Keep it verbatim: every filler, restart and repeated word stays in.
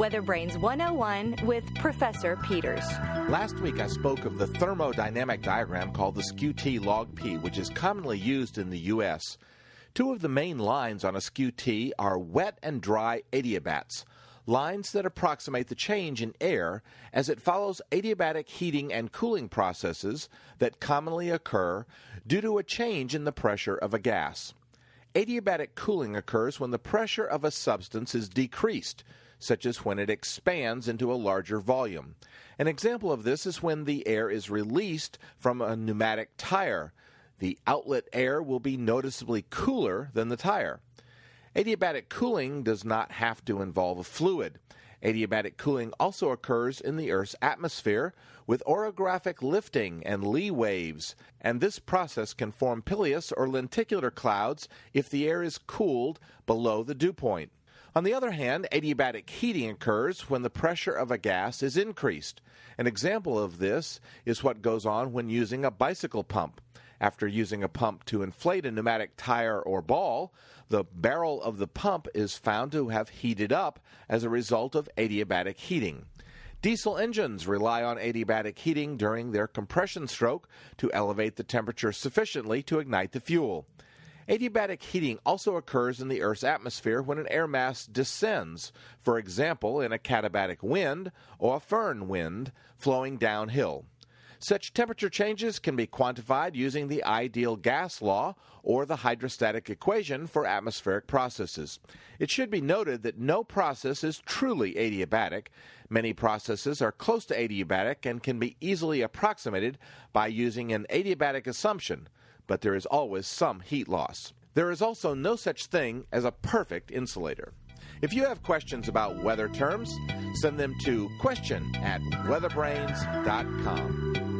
Weather Brains one oh one with Professor Peters. Last week I spoke of the thermodynamic diagram called the S Q T log P, which is commonly used in the U S Two of the main lines on a S Q T are wet and dry adiabats, lines that approximate the change in air as it follows adiabatic heating and cooling processes that commonly occur due to a change in the pressure of a gas. Adiabatic cooling occurs when the pressure of a substance is decreased, such as when it expands into a larger volume. An example of this is when the air is released from a pneumatic tire. The outlet air will be noticeably cooler than the tire. Adiabatic cooling does not have to involve a fluid. Adiabatic cooling also occurs in the Earth's atmosphere with orographic lifting and lee waves, and this process can form pileus or lenticular clouds if the air is cooled below the dew point. On the other hand, adiabatic heating occurs when the pressure of a gas is increased. An example of this is what goes on when using a bicycle pump. After using a pump to inflate a pneumatic tire or ball, the barrel of the pump is found to have heated up as a result of adiabatic heating. Diesel engines rely on adiabatic heating during their compression stroke to elevate the temperature sufficiently to ignite the fuel. Adiabatic heating also occurs in the Earth's atmosphere when an air mass descends, for example in a katabatic wind or a foehn wind flowing downhill. Such temperature changes can be quantified using the ideal gas law or the hydrostatic equation for atmospheric processes. It should be noted that no process is truly adiabatic. Many processes are close to adiabatic and can be easily approximated by using an adiabatic assumption, but there is always some heat loss. There is also no such thing as a perfect insulator. If you have questions about weather terms, send them to question at weatherbrains dot com.